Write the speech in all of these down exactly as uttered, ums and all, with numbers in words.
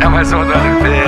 É mais um da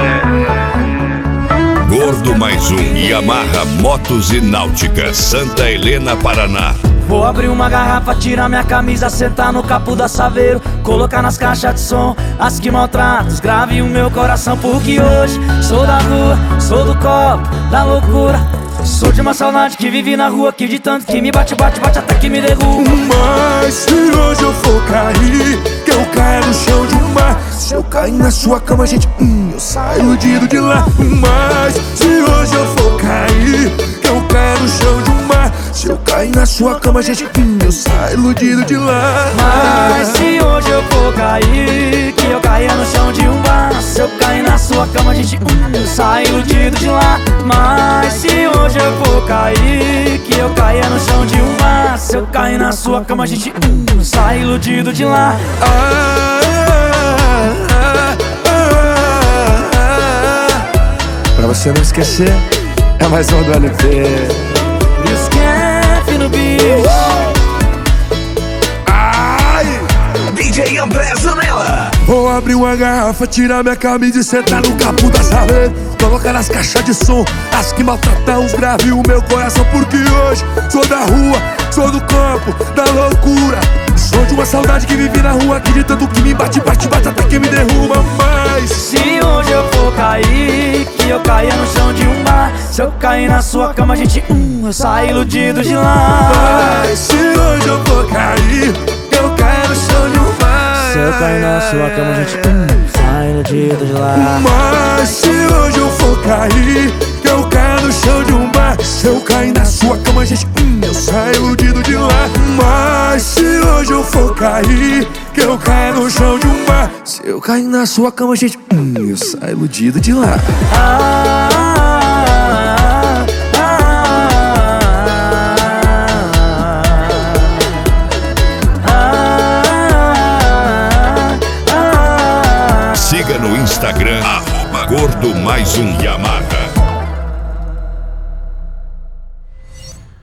Gordo mais um, Yamaha Motos e Náutica, Santa Helena, Paraná. Vou abrir uma garrafa, tirar minha camisa, sentar no capô da Saveiro, colocar nas caixas de som as que maltratam, grave o meu coração, porque hoje sou da rua, sou do copo, da loucura. Sou de uma saudade que vive na rua, que de tanto que me bate, bate, bate até que me derruba. Mas se hoje eu for cair, que eu caia no chão de um mar. Se eu cair na sua cama, gente, hum, eu saio iludido de lá. Mas se hoje eu for cair, que eu caia no chão de um mar. Se eu cair na sua cama, gente, hum, eu saio iludido de lá. Mas se hoje eu for cair, que eu caia no chão de um bar. Se eu cair na sua cama, gente, hum, eu saio iludido de lá. Mas se hoje eu for cair, que eu caia no chão de um bar. Se eu cair na sua cama, gente, hum, eu saio iludido de lá. Ah, ah, ah, ah. Pra você não esquecer, é mais um do L P. Esquece no bicho. Ai, D J André Zanella. vou abrir uma garrafa, tirar minha camisa e sentar no capô da Saveiro, colocar nas caixas de som as que maltratam os graves o meu coração, porque hoje sou da rua, sou do campo, da loucura. Sou de uma saudade que vive na rua, que de tanto que me bate, bate, bate até que me derruba. Mas se hoje eu for cair, que eu caia no chão de um bar. Se eu cair na sua cama, gente, hum, eu saio iludido de lá. Mas se hoje eu for cair, que eu caia no chão de um bar. Se eu cair na sua cama, gente, hum, saio iludido de lá. Mas se hoje eu for cair, que eu caia no chão de um bar. Se eu cair na sua cama, gente, hum, eu saio iludido de lá. Mas se hoje eu for cair, que eu caia no chão de um bar. Se eu cair na sua cama, gente, hum, eu saio iludido de lá. Ah, ah, ah, ah, ah. Siga no Instagram, arroba Gordo mais um Yamaha.